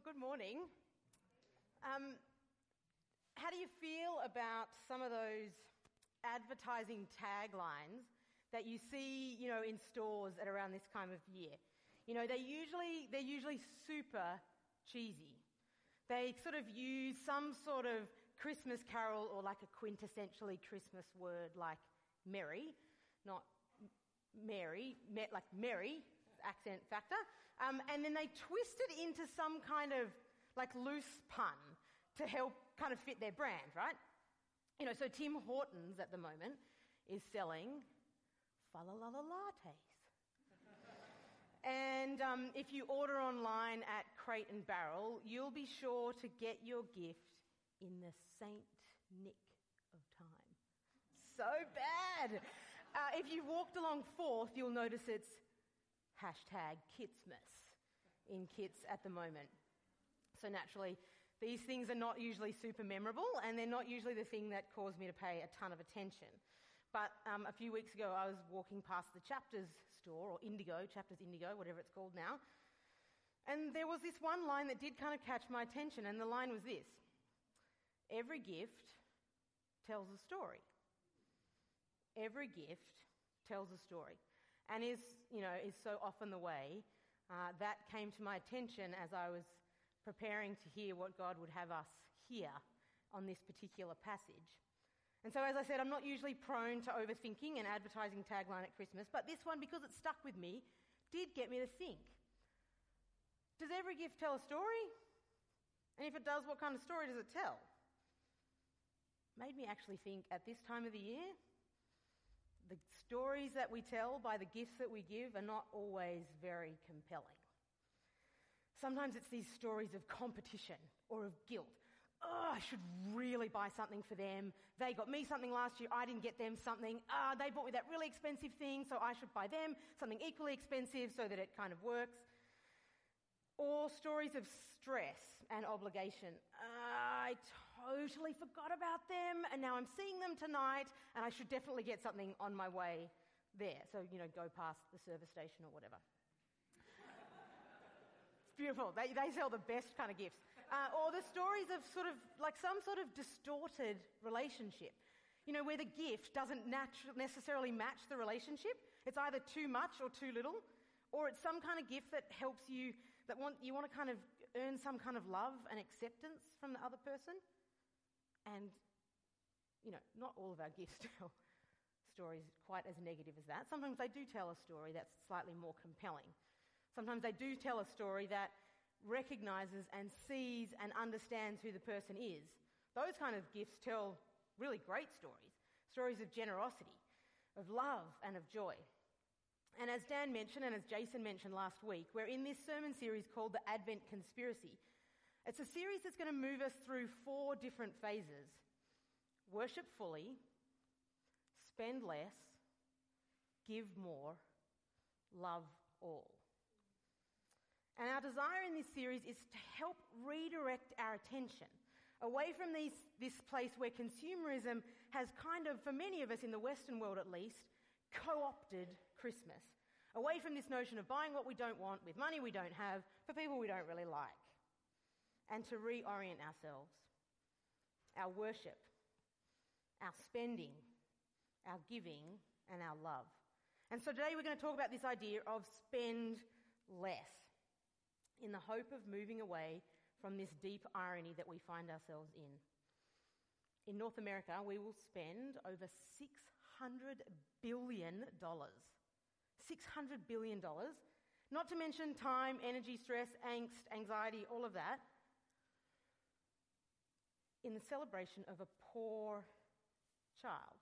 Well, good morning. How do you feel about some of those advertising taglines that you see, in stores at around this time of year? They're usually super cheesy. They sort of use some sort of Christmas carol or like a quintessentially Christmas word like merry, not Mary, like merry, accent factor, and then they twist it into some kind of like loose pun to help kind of fit their brand, right? So Tim Hortons at the moment is selling fa-la-la-la lattes. And if you order online at Crate and Barrel, you'll be sure to get your gift in the Saint Nick of time. So bad. If you walked along Forth, you'll notice it's #Kitsmas in Kits at the moment. So naturally, these things are not usually super memorable, and they're not usually the thing that caused me to pay a ton of attention. But a few weeks ago, I was walking past the Chapters store, or Chapters Indigo, whatever it's called now, and there was this one line that did kind of catch my attention, and the line was this: every gift tells a story. Every gift tells a story. And is so often the way. That came to my attention as I was preparing to hear what God would have us hear on this particular passage. And so, as I said, I'm not usually prone to overthinking an advertising tagline at Christmas, but this one, because it stuck with me, did get me to think. Does every gift tell a story? And if it does, what kind of story does it tell? Made me actually think, at this time of the year, the stories that we tell by the gifts that we give are not always very compelling. Sometimes it's these stories of competition or of guilt. I should really buy something for them. They got me something last year, I didn't get them something. They bought me that really expensive thing, so I should buy them something equally expensive so that it kind of works. Or stories of stress and obligation. I totally forgot about them, and now I'm seeing them tonight, and I should definitely get something on my way there. So, go past the service station or whatever. It's beautiful. They sell the best kind of gifts. Or the stories of sort of like some sort of distorted relationship. Where the gift doesn't necessarily match the relationship. It's either too much or too little. Or it's some kind of gift that helps you, you want to kind of earn some kind of love and acceptance from the other person. And, not all of our gifts tell stories quite as negative as that. Sometimes they do tell a story that's slightly more compelling. Sometimes they do tell a story that recognises and sees and understands who the person is. Those kind of gifts tell really great stories. Stories of generosity, of love and of joy. And as Dan mentioned, and as Jason mentioned last week, we're in this sermon series called The Advent Conspiracy. It's a series that's going to move us through 4 different phases: worship fully, spend less, give more, love all. And our desire in this series is to help redirect our attention away from this place where consumerism has kind of, for many of us in the Western world at least, co-opted Christmas, away from this notion of buying what we don't want with money we don't have for people we don't really like, and to reorient ourselves, our worship, our spending, our giving, and our love. And so today we're going to talk about this idea of spend less, in the hope of moving away from this deep irony that we find ourselves in. In North America, we will spend over $600 billion. $600 billion. Not to mention time, energy, stress, angst, anxiety, all of that, in the celebration of a poor child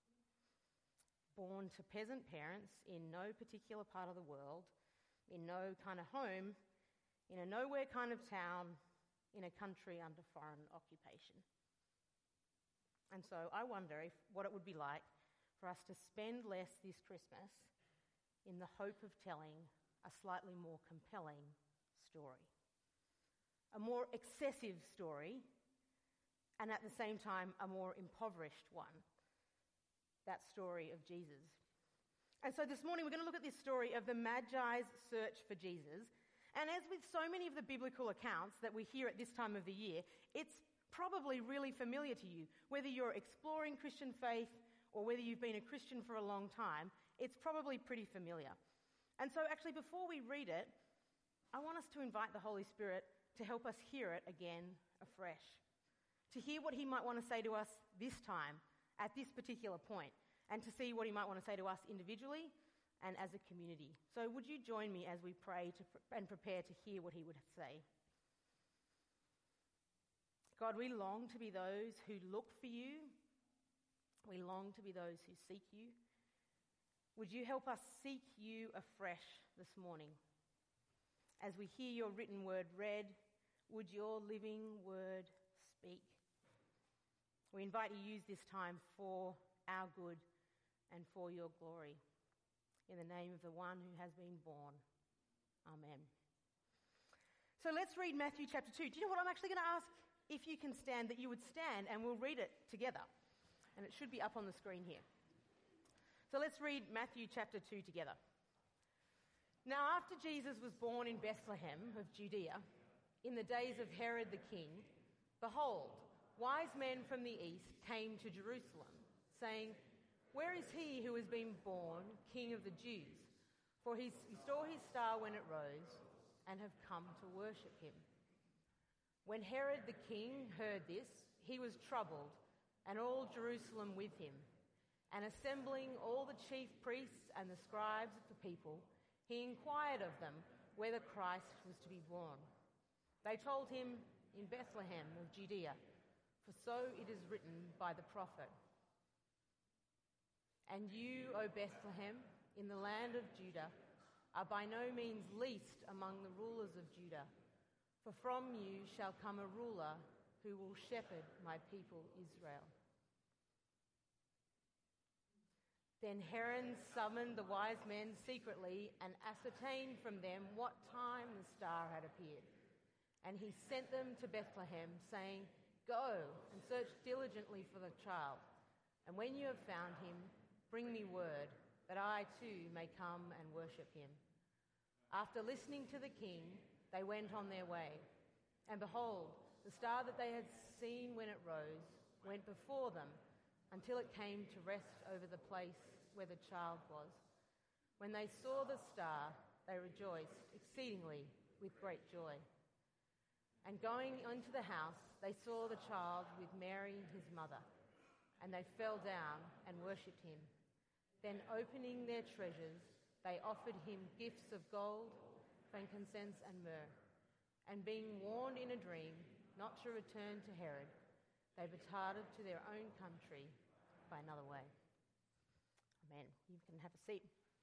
born to peasant parents in no particular part of the world, in no kind of home, in a nowhere kind of town, in a country under foreign occupation. And so I wonder what it would be like for us to spend less this Christmas in the hope of telling a slightly more compelling story. A more excessive story, and at the same time a more impoverished one. That story of Jesus. And so this morning we're going to look at this story of the Magi's search for Jesus, And as with so many of the biblical accounts that we hear at this time of the year, it's probably really familiar to you. Whether you're exploring Christian faith or whether you've been a Christian for a long time, it's probably pretty familiar. And so actually before we read it, I want us to invite the Holy Spirit to help us hear it again afresh, to hear what he might want to say to us this time at this particular point, and to see what he might want to say to us individually and as a community. So would you join me as we pray and prepare to hear what he would say? God, we long to be those who look for you. We long to be those who seek you. Would you help us seek you afresh this morning? As we hear your written word read, would your living word speak? We invite you to use this time for our good and for your glory. In the name of the one who has been born. Amen. So let's read Matthew chapter 2. Do you know what I'm actually going to ask? If you can stand, that you would stand and we'll read it together. And it should be up on the screen here. So let's read Matthew chapter 2 together. Now after Jesus was born in Bethlehem of Judea, in the days of Herod the king, behold, wise men from the east came to Jerusalem, saying, "Where is he who has been born King of the Jews? For he saw his star when it rose, and have come to worship him." When Herod the king heard this, he was troubled, and all Jerusalem with him. And assembling all the chief priests and the scribes of the people, he inquired of them whether Christ was to be born. They told him, "In Bethlehem of Judea, for so it is written by the prophet. And you, O Bethlehem, in the land of Judah, are by no means least among the rulers of Judah, for from you shall come a ruler who will shepherd my people Israel." Then Herod summoned the wise men secretly and ascertained from them what time the star had appeared. And he sent them to Bethlehem, saying, "Go and search diligently for the child, and when you have found him, bring me word, that I too may come and worship him." After listening to the king, they went on their way. And behold, the star that they had seen when it rose went before them until it came to rest over the place where the child was. When they saw the star, they rejoiced exceedingly with great joy. And going into the house, they saw the child with Mary, his mother, and they fell down and worshipped him. Then opening their treasures, they offered him gifts of gold, frankincense and myrrh. And being warned in a dream not to return to Herod, they departed to their own country by another way. Amen. You can have a seat.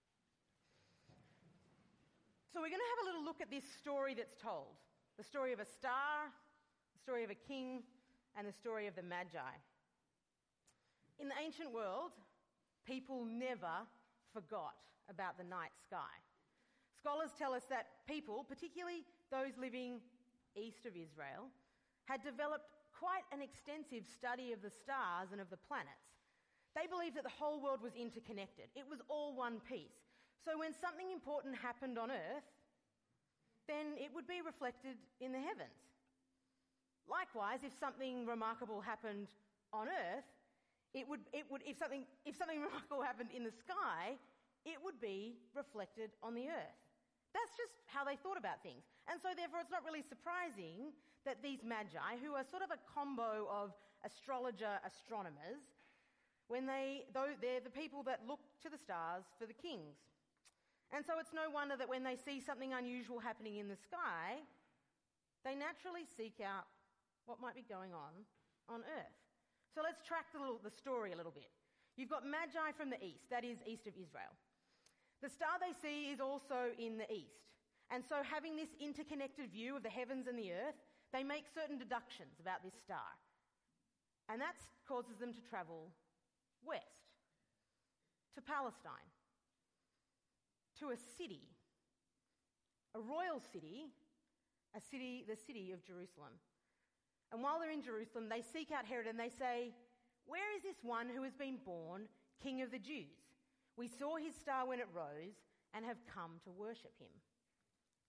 So we're going to have a little look at this story that's told. The story of a star, the story of a king, and the story of the Magi. In the ancient world, people never forgot about the night sky. Scholars tell us that people, particularly those living east of Israel, had developed quite an extensive study of the stars and of the planets. They believed that the whole world was interconnected. It was all one piece. So when something important happened on earth, then it would be reflected in the heavens. Likewise, if something remarkable happened on earth, if something remarkable happened in the sky, it would be reflected on the earth. That's just how they thought about things. And so therefore it's not really surprising that these magi, who are sort of a combo of astrologer, astronomers, they're the people that look to the stars for the kings. And so it's no wonder that when they see something unusual happening in the sky, they naturally seek out what might be going on earth. So let's track the story a little bit. You've got magi from the east, that is east of Israel. The star they see is also in the east. And so having this interconnected view of the heavens and the earth, they make certain deductions about this star. And that causes them to travel west, to Palestine, to a city, a royal city, the city of Jerusalem. And while they're in Jerusalem, they seek out Herod and they say, "Where is this one who has been born King of the Jews? We saw his star when it rose and have come to worship him."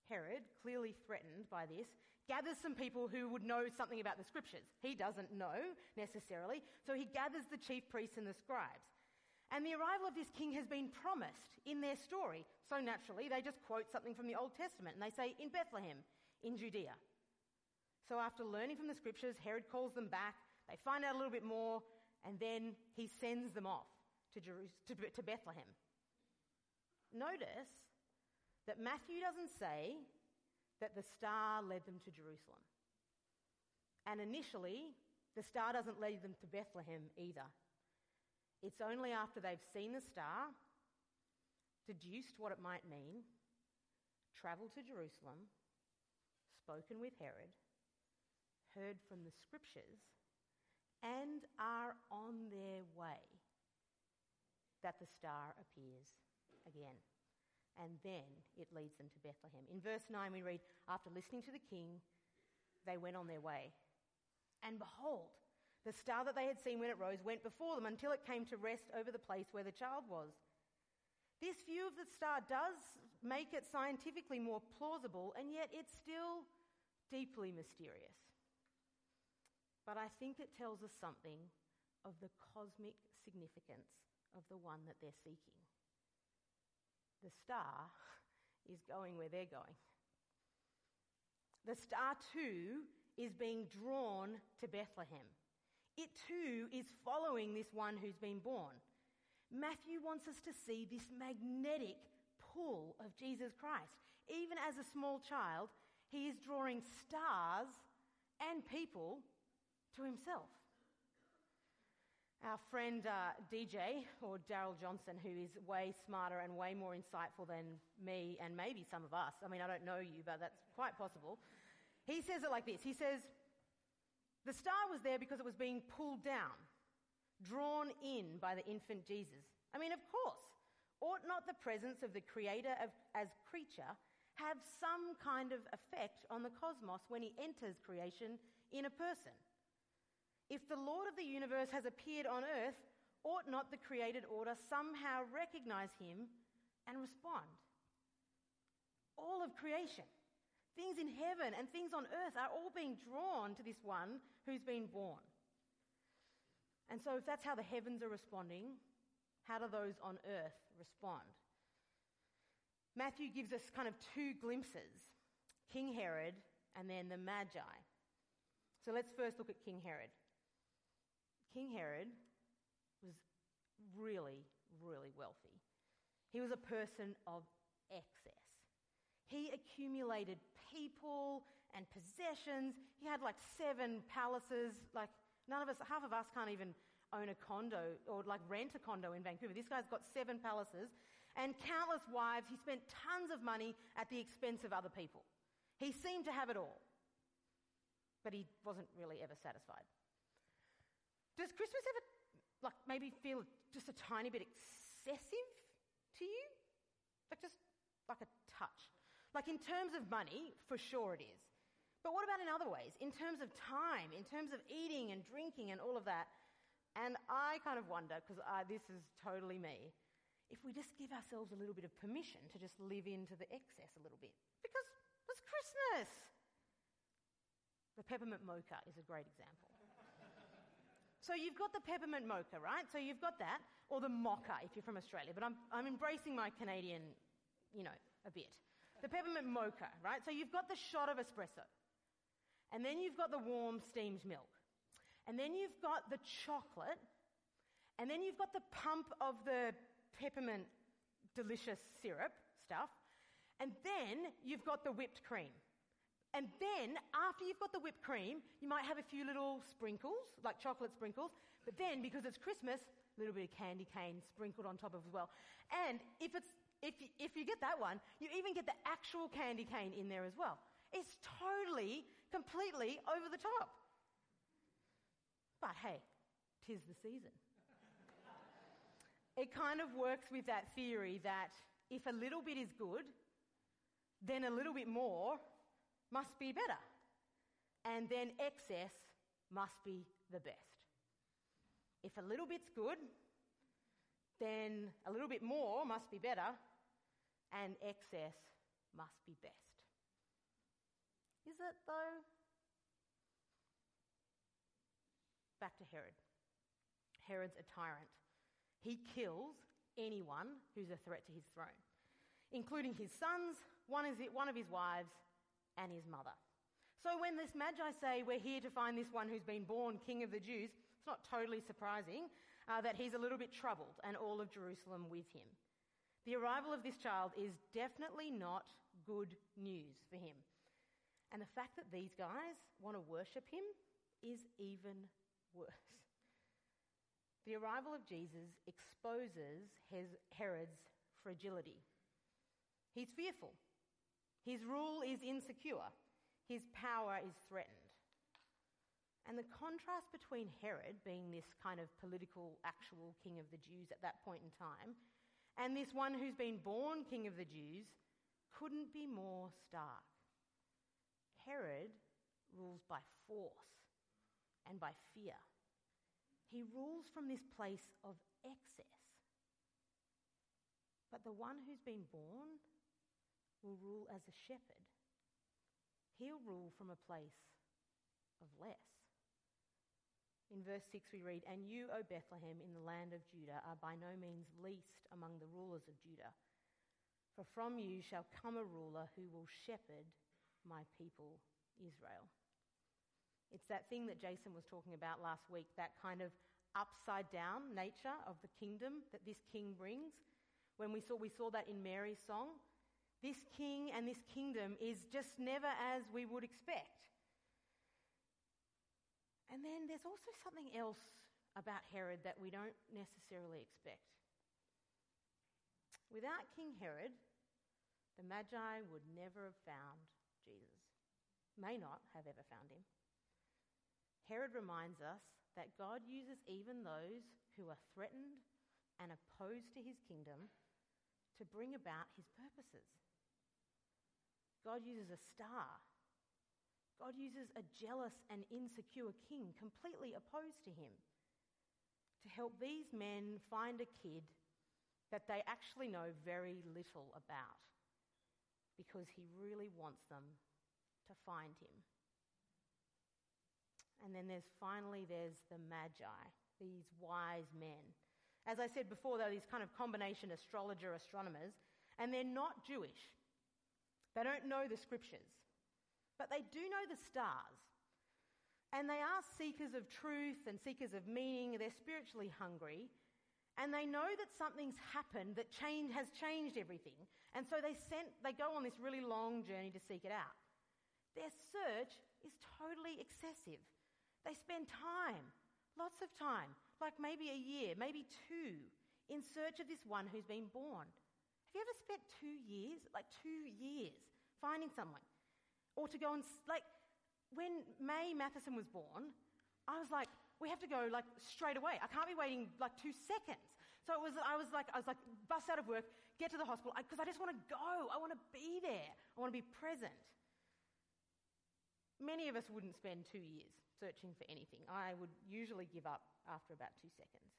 Herod, clearly threatened by this, gathers some people who would know something about the scriptures. He doesn't know necessarily, so he gathers the chief priests and the scribes. And the arrival of this king has been promised in their story. So naturally, they just quote something from the Old Testament and they say, in Bethlehem, in Judea. So after learning from the scriptures, Herod calls them back, they find out a little bit more, and then he sends them off to Bethlehem. Notice that Matthew doesn't say that the star led them to Jerusalem. And initially, the star doesn't lead them to Bethlehem either. It's only after they've seen the star, deduced what it might mean, travelled to Jerusalem, spoken with Herod, heard from the scriptures, and are on their way, that the star appears again. And then it leads them to Bethlehem. In verse 9 we read, after listening to the king, they went on their way. And behold, the star that they had seen when it rose went before them until it came to rest over the place where the child was. This view of the star does make it scientifically more plausible, and yet it's still deeply mysterious. But I think it tells us something of the cosmic significance of the one that they're seeking. The star is going where they're going. The star too is being drawn to Bethlehem. It too is following this one who's been born. Matthew wants us to see this magnetic pull of Jesus Christ. Even as a small child, he is drawing stars and people to himself. Our friend DJ, or Daryl Johnson, who is way smarter and way more insightful than me and maybe some of us, I mean, I don't know you, but that's quite possible. He says it like this. He says, the star was there because it was being pulled down, drawn in by the infant Jesus. I mean, of course, ought not the presence of the Creator as creature have some kind of effect on the cosmos when he enters creation in a person? If the Lord of the universe has appeared on earth, ought not the created order somehow recognize him and respond? All of creation, things in heaven and things on earth, are all being drawn to this one who's been born. And so if that's how the heavens are responding, how do those on earth respond? Matthew gives us kind of two glimpses, King Herod and then the Magi. So let's first look at King Herod. King Herod was really, really wealthy. He was a person of excess. He accumulated people and possessions. He had like 7 palaces. Like half of us can't even own a condo or like rent a condo in Vancouver. This guy's got 7 palaces and countless wives. He spent tons of money at the expense of other people. He seemed to have it all, but he wasn't really ever satisfied. Does Christmas ever, maybe feel just a tiny bit excessive to you? Just like a touch. In terms of money, for sure it is. But what about in other ways? In terms of time, in terms of eating and drinking and all of that? And I kind of wonder, because this is totally me, if we just give ourselves a little bit of permission to just live into the excess a little bit. Because it's Christmas. The peppermint mocha is a great example. So you've got the peppermint mocha, right? So you've got that, or the mocha if you're from Australia. But I'm embracing my Canadian, a bit. The peppermint mocha, right? So you've got the shot of espresso. And then you've got the warm steamed milk. And then you've got the chocolate. And then you've got the pump of the peppermint delicious syrup stuff. And then you've got the whipped cream. And then, after you've got the whipped cream, you might have a few little sprinkles, like chocolate sprinkles. But then, because it's Christmas, a little bit of candy cane sprinkled on top of as well. And if you get that one, you even get the actual candy cane in there as well. It's totally, completely over the top. But hey, 'tis the season. It kind of works with that theory that if a little bit is good, then a little bit more must be better. And then excess must be the best. If a little bit's good, then a little bit more must be better, and excess must be best. Is it though? Back to Herod. Herod's a tyrant. He kills anyone who's a threat to his throne, including his sons, one of his wives, and his mother. So when this Magi say, we're here to find this one who's been born King of the Jews, it's not totally surprising that he's a little bit troubled, and all of Jerusalem with him. The arrival of this child is definitely not good news for him. And the fact that these guys want to worship him is even worse. The arrival of Jesus exposes Herod's fragility. He's fearful. His rule is insecure. His power is threatened. And the contrast between Herod, being this kind of political, actual king of the Jews at that point in time, and this one who's been born king of the Jews, couldn't be more stark. Herod rules by force and by fear. He rules from this place of excess. But the one who's been born will rule as a shepherd. He'll rule from a place of less. In verse 6 we read, "And you, O Bethlehem, in the land of Judah, are by no means least among the rulers of Judah. For from you shall come a ruler who will shepherd my people Israel." It's that thing that Jason was talking about last week, that kind of upside-down nature of the kingdom that this king brings. When we saw that in Mary's song. This king and this kingdom is just never as we would expect. And then there's also something else about Herod that we don't necessarily expect. Without King Herod, the Magi would never have found Jesus. May not have ever found him. Herod reminds us that God uses even those who are threatened and opposed to his kingdom to bring about his purposes. God uses a star. God uses a jealous and insecure king completely opposed to him to help these men find a kid that they actually know very little about, because he really wants them to find him. And then there's the Magi, these wise men. As I said before, they're these kind of combination astronomers, and they're not Jewish. They don't know the scriptures, but they do know the stars. And they are seekers of truth and seekers of meaning. They're spiritually hungry. And they know that something's happened that has changed everything. And so they go on this really long journey to seek it out. Their search is totally excessive. They spend time, lots of time, like maybe a year, maybe 2, in search of this one who's been born. Have you ever spent 2 years, like 2 years, finding someone? Or to go and, when May Matheson was born, I was like, we have to go straight away. I can't be waiting 2 seconds. So I was like, bust out of work, get to the hospital, because I just want to go. I want to be there. I want to be present. Many of us wouldn't spend 2 years searching for anything. I would usually give up after about 2 seconds.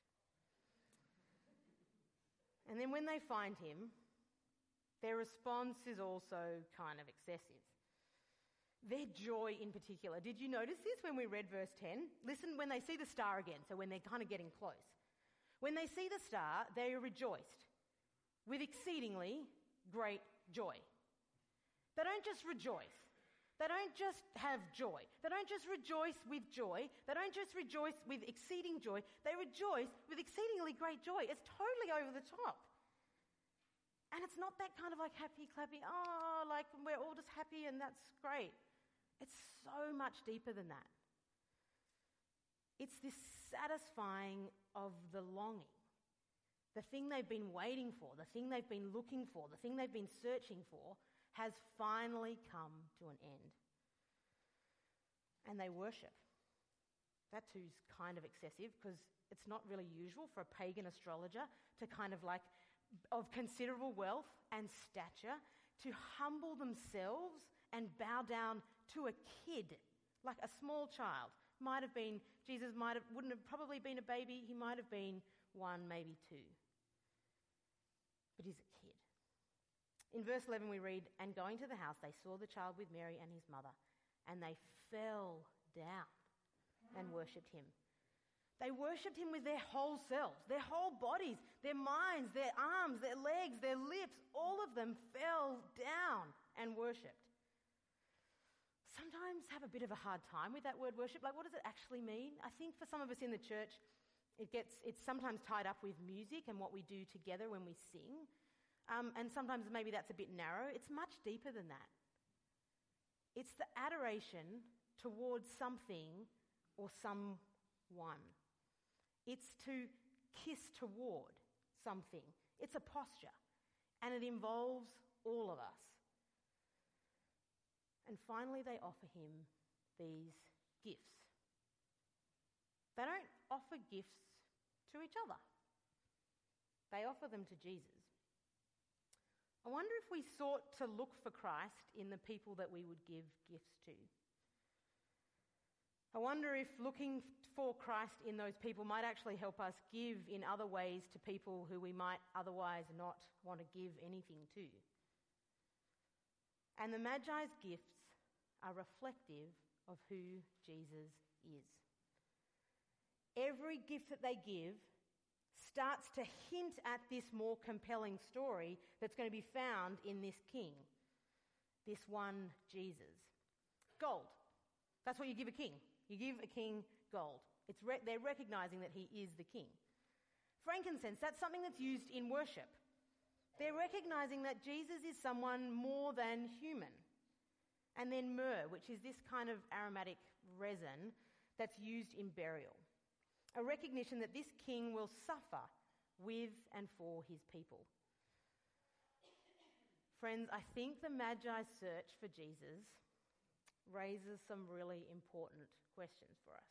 And then when they find him, their response is also kind of excessive. Their joy in particular. Did you notice this when we read verse 10? Listen, when they see the star again, so when they're kind of getting close. When they see the star, they rejoiced with exceedingly great joy. They don't just rejoice. They don't just have joy. They don't just rejoice with joy. They don't just rejoice with exceeding joy. They rejoice with exceedingly great joy. It's totally over the top. And it's not that kind of happy, clappy, we're all just happy and that's great. It's so much deeper than that. It's this satisfying of the longing, the thing they've been waiting for, the thing they've been looking for, the thing they've been searching for has finally come to an end. And they worship. That too's kind of excessive because it's not really usual for a pagan astrologer to kind of of considerable wealth and stature to humble themselves and bow down to a kid, like a small child. Jesus wouldn't have probably been a baby. He might have been 1, maybe 2. But he's a kid. In verse 11 we read, "And going to the house, they saw the child with Mary and his mother, and they fell down and worshipped him. They worshipped him with their whole selves, their whole bodies, their minds, their arms, their legs, their lips. All of them fell down and worshipped. Sometimes have a bit of a hard time with that word worship. Like, what does it actually mean? I think for some of us in the church, it's sometimes tied up with music and what we do together when we sing. And sometimes maybe that's a bit narrow. It's much deeper than that. It's the adoration towards something or someone. It's to kiss toward something. It's a posture, and it involves all of us. And finally, they offer him these gifts. They don't offer gifts to each other. They offer them to Jesus. I wonder if we sought to look for Christ in the people that we would give gifts to. I wonder if looking for Christ in those people might actually help us give in other ways to people who we might otherwise not want to give anything to. And the Magi's gifts are reflective of who Jesus is. Every gift that they give starts to hint at this more compelling story that's going to be found in this king, this one Jesus. Gold. That's what you give a king. You give a king gold. They're recognizing that he is the king. Frankincense, that's something that's used in worship. They're recognizing that Jesus is someone more than human. And then myrrh, which is this kind of aromatic resin that's used in burial. A recognition that this king will suffer with and for his people. Friends, I think the Magi's search for Jesus raises some really important questions for us.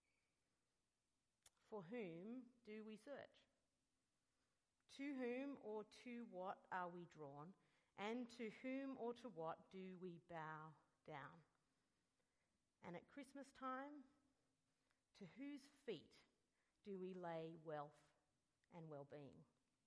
For whom do we search? To whom or to what are we drawn? And to whom or to what do we bow down? And at Christmas time, to whose feet do we lay wealth and well-being?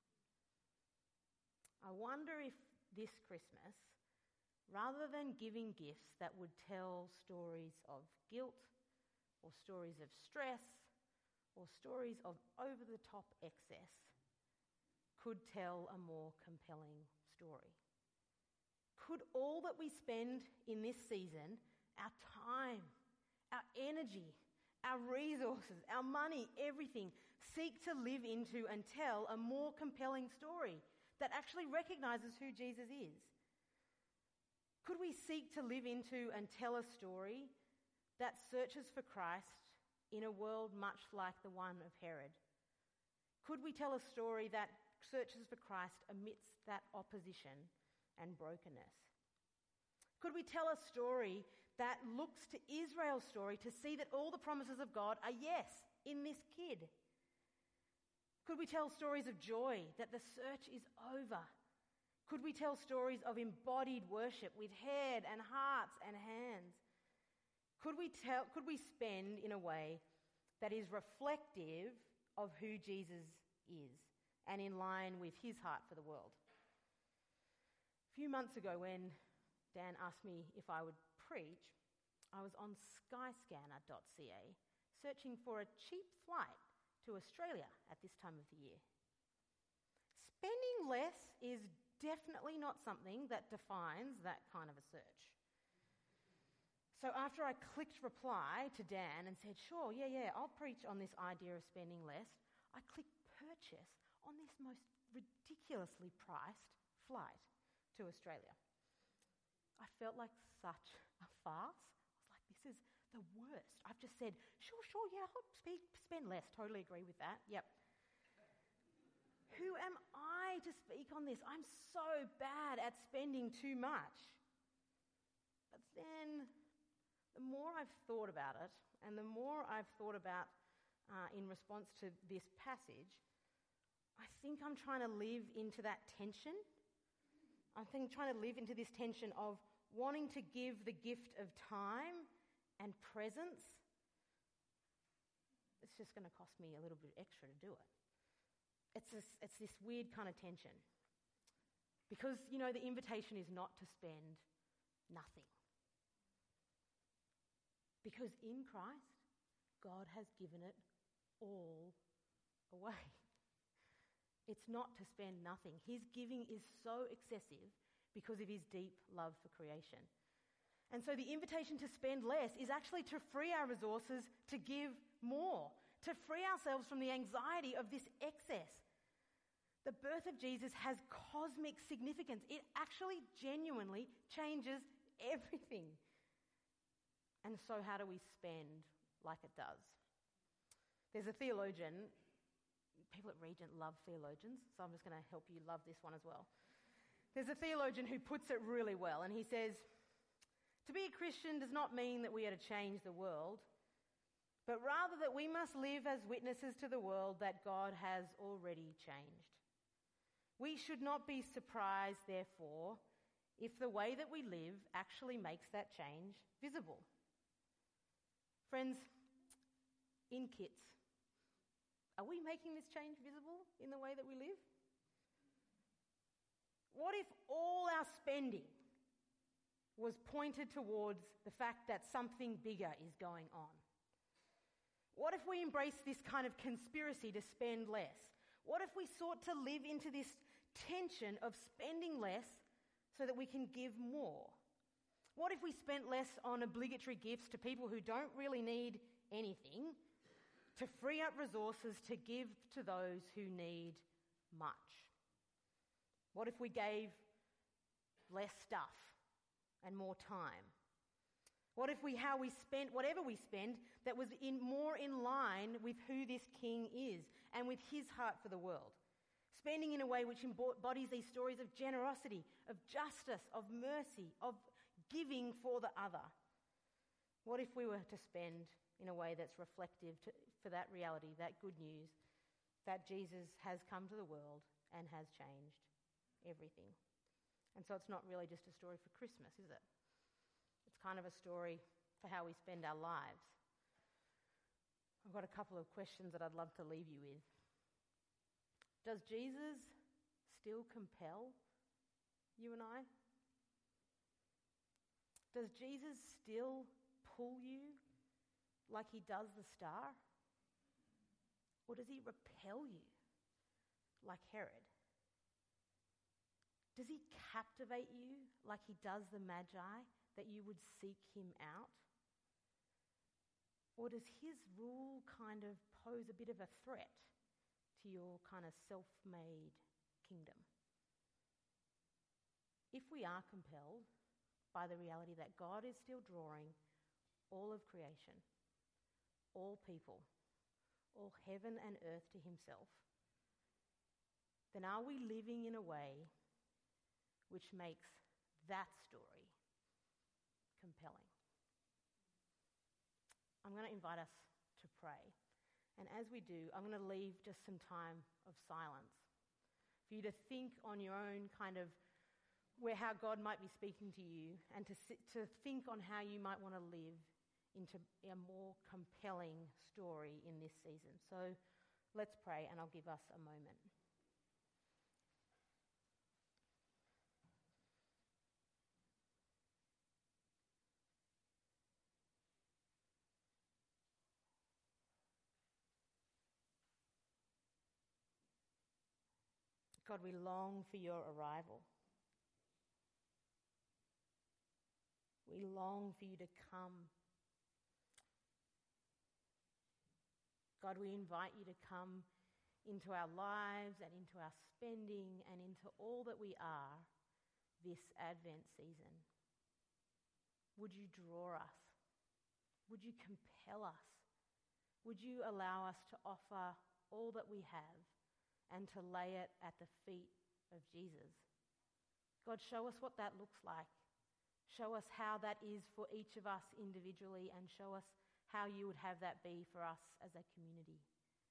I wonder if this Christmas, rather than giving gifts that would tell stories of guilt or stories of stress or stories of over-the-top excess, could tell a more compelling story. Could all that we spend in this season, our time, our energy, our resources, our money, everything, seek to live into and tell a more compelling story that actually recognizes who Jesus is? Could we seek to live into and tell a story that searches for Christ in a world much like the one of Herod? Could we tell a story that searches for Christ amidst that opposition and brokenness? Could we tell a story that looks to Israel's story to see that all the promises of God are yes in this kid? Could we tell stories of joy that the search is over? Could we tell stories of embodied worship with head and hearts and hands? Could we spend in a way that is reflective of who Jesus is and in line with his heart for the world? A few months ago when Dan asked me if I would preach, I was on skyscanner.ca searching for a cheap flight to Australia at this time of the year. Spending less is definitely not something that defines that kind of a search. So after I clicked reply to Dan and said, sure, yeah, I'll preach on this idea of spending less, I clicked purchase on this most ridiculously priced flight to Australia. I felt like such a farce. I was like, this is the worst. I've just said, sure, yeah, I'll spend less. Totally agree with that. Yep. Who am I to speak on this? I'm so bad at spending too much. But then the more I've thought about it, and the more I've thought about in response to this passage, I think I'm trying to live into that tension. I think trying to live into this tension of wanting to give the gift of time and presence. It's just going to cost me a little bit extra to do it. It's this weird kind of tension. Because, the invitation is not to spend nothing. Because in Christ, God has given it all away. It's not to spend nothing. His giving is so excessive because of his deep love for creation. And so the invitation to spend less is actually to free our resources to give more, to free ourselves from the anxiety of this excess. The birth of Jesus has cosmic significance. It actually genuinely changes everything. And so how do we spend like it does? There's a theologian. People at Regent love theologians, so I'm just going to help you love this one as well. There's a theologian who puts it really well, and he says, to be a Christian does not mean that we are to change the world, but rather that we must live as witnesses to the world that God has already changed. We should not be surprised, therefore, if the way that we live actually makes that change visible. Friends, in Kits, are we making this change visible in the way that we live? What if all our spending was pointed towards the fact that something bigger is going on? What if we embraced this kind of conspiracy to spend less? What if we sought to live into this tension of spending less so that we can give more? What if we spent less on obligatory gifts to people who don't really need anything, to free up resources to give to those who need much? What if we gave less stuff and more time? What if whatever we spend, that was more in line with who this king is and with his heart for the world? Spending in a way which embodies these stories of generosity, of justice, of mercy, of giving for the other. What if we were to spend in a way that's reflective for that reality, that good news, that Jesus has come to the world and has changed everything? And so it's not really just a story for Christmas, is it? It's kind of a story for how we spend our lives. I've got a couple of questions that I'd love to leave you with. Does Jesus still compel you and I? Does Jesus still pull you like he does the star? Or does he repel you like Herod? Does he captivate you like he does the Magi, that you would seek him out? Or does his rule kind of pose a bit of a threat to your kind of self-made kingdom? If we are compelled by the reality that God is still drawing all of creation, all people, all heaven and earth to himself, then are we living in a way which makes that story compelling? I'm going to invite us to pray. And as we do, I'm going to leave just some time of silence for you to think on your own kind of how God might be speaking to you, and to think on how you might want to live into a more compelling story in this season. So let's pray, and I'll give us a moment. God, we long for your arrival. We long for you to come. God, we invite you to come into our lives and into our spending and into all that we are this Advent season. Would you draw us? Would you compel us? Would you allow us to offer all that we have and to lay it at the feet of Jesus? God, show us what that looks like. Show us how that is for each of us individually, and show us how you would have that be for us as a community.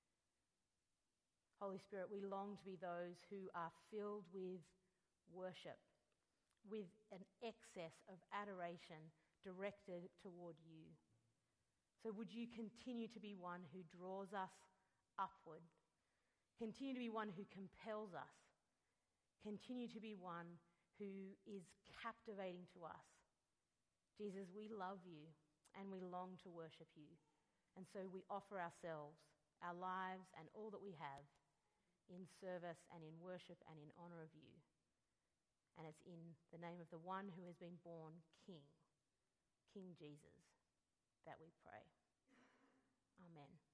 Holy Spirit, we long to be those who are filled with worship, with an excess of adoration directed toward you. So would you continue to be one who draws us upward, continue to be one who compels us, continue to be one who is captivating to us. Jesus, we love you and we long to worship you. And so we offer ourselves, our lives and all that we have in service and in worship and in honour of you. And it's in the name of the one who has been born King, King Jesus, that we pray. Amen.